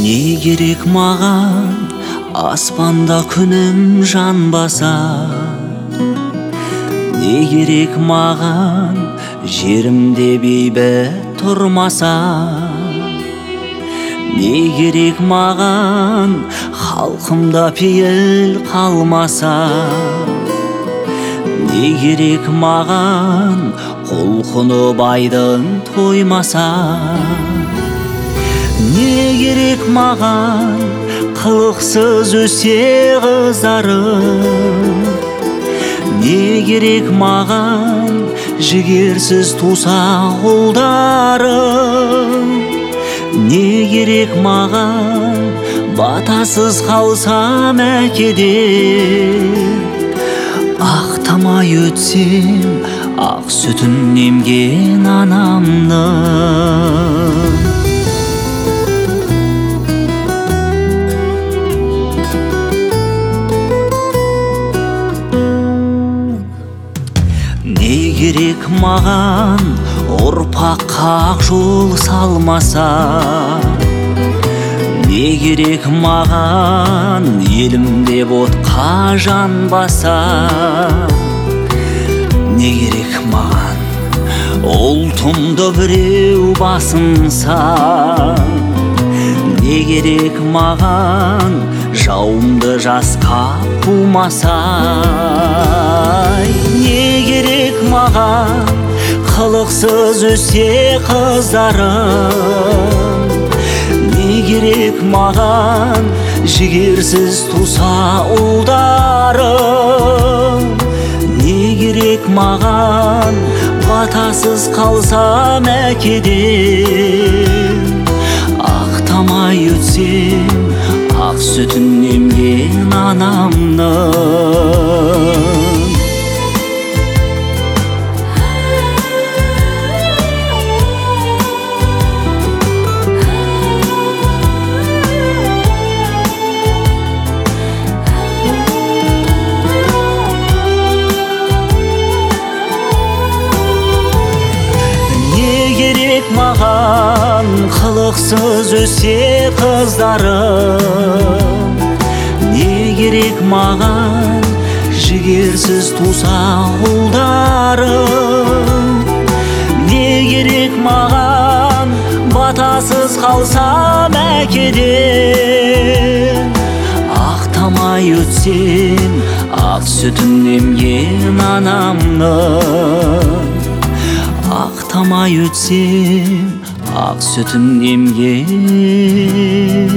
Не керек маған аспанда күнім жанбаса? Не керек маған жерімде бейбіт тұрмаса? Не керек маған халқымда пейіл қалмаса? Не керек маған құлқыны байдың тоймаса? Не керек маған қылықсыз өсе қызарым? Не керек маған жігерсіз туса ұлдарым? Не керек маған батасыз қалсам әкеден? Ақтамай өтсем ақ сүтін емген анамның. Не керек маған ұрпаққа ақ жол салмаса? Не керек маған елімде отқа жанбаса? Не керек маған ұлтымды біреу басынса? Не керек маған жауымды жасқа қумаса? Не керек маған қылықсыз өсе қыздарым? Не керек маған жігерсіз туса ұлдарым? Не керек маған батасыз қалсам әкеден? Ақтамай өтсем ақ сүтін емген анамның. Маған қылықсыз өсе қыздарым? Не керек маған жігерсіз туса ұлдарым? Не керек маған батасыз қалсам әкеден? Ақтамай өтсем ақ сүтін емген анамның. Ақтамай өтсем ақ сүтін емген